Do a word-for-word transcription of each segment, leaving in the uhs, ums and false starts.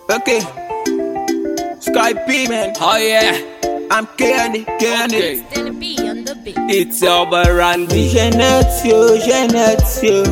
Okay, Sky P man. Oh yeah, I'm Kenny, Kenny. okay. Gonna be on the beat. It's your boy Randy. Jeanette, yo, Jeanette, yo.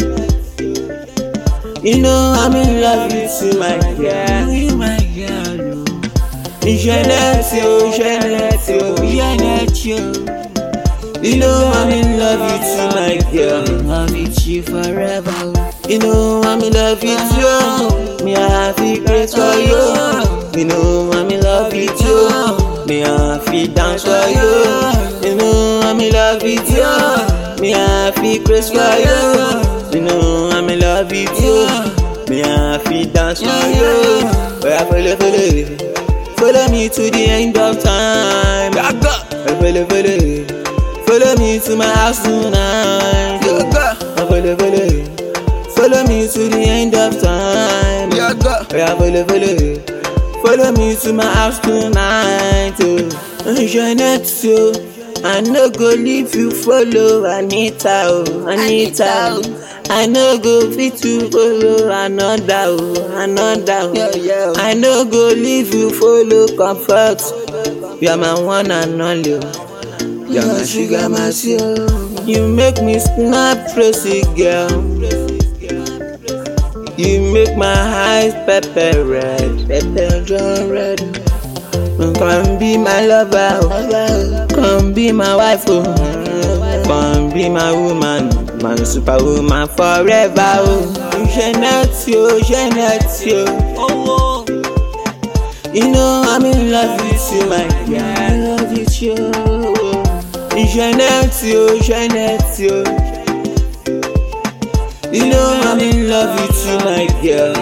You know I'm in love with you, my girl. You, my girl. Jeanette, yo, Jeanette, yo, Jeanette, yo. You know I'm in love with you, my girl. I'm in love with you forever. You know I'm in love with you. Me I feel great for you. You know I'm in love with you. Me I feel dance for you. You know I'm in love with you. Me I feel great for you. You know I'm in love with you. Me I feel dance for you. Where I follow, follow, follow me to the end of time. I follow, follow. Follow me to my house tonight. Follow, follow. Follow me to the end of time. Yeah, follow, follow. Follow me to my house tonight. Oh, Jeanette, so I no go leave you. Follow Anita, oh, Anita. Oh. I no go fit to follow another, oh, another. Oh. Yeah, yeah. I no go leave you. Follow comfort. You are my one and only. You're my sugar, my soul. You make me snap, crazy girl. You make my eyes pepper red, pepper John red. Come be my lover, come be my wife, oh. Come be my woman, my superwoman forever. Oh, Jeanette, yo, Jeanette, yo. Oh, oh. You know I'm in love with you, my girl. I love with you. Jeanette, yo, Jeanette, yo. You know I'm in love with you, my girl.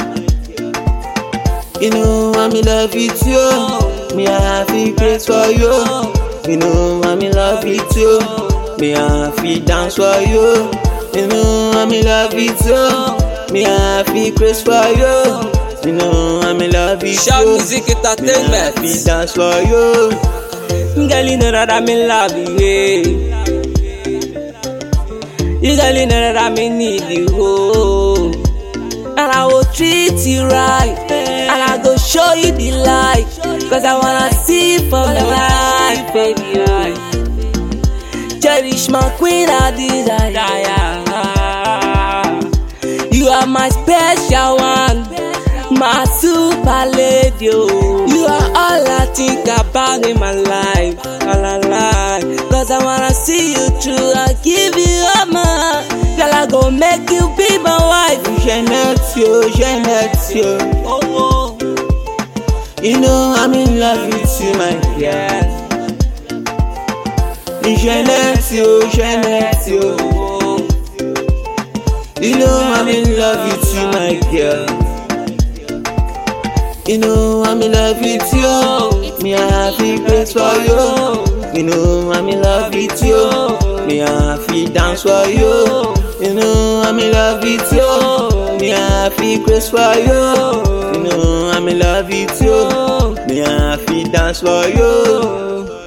You know I'm in love with you. Me I feel great for you. You know I'm in love with you. Me I feel dance for you. You know I'm in love with you. Me I feel great for you. You know I'm in love with you. Shout Music Entertainment. Me I feel dance for you. Girl, you know that I'm in love with you. You girl, you know that I'm in need you. Oh. And I will treat you right. And I go show you the light. Cause I wanna see from the light, baby. Cherish my queen, I desire. You are my special one, my super lady. Oh. You are all I think about in my life. All I like. Cause I wanna see you through. I give you all my. Girl, I go make you be my wife. Jeanette, yo, Jeanette, yo. Oh, oh. You know I'm in love with you, my girl. Jeanette, yo, Jeanette, yo. Oh. You know I'm in love with you, my girl. You know I'm in love with you. Me I feel great for you. You know I'm in love with you. Me I feel dance for you. You know I'm in love with you. Me I feel great for you. You know I'm in love with you. Me I feel dance for you.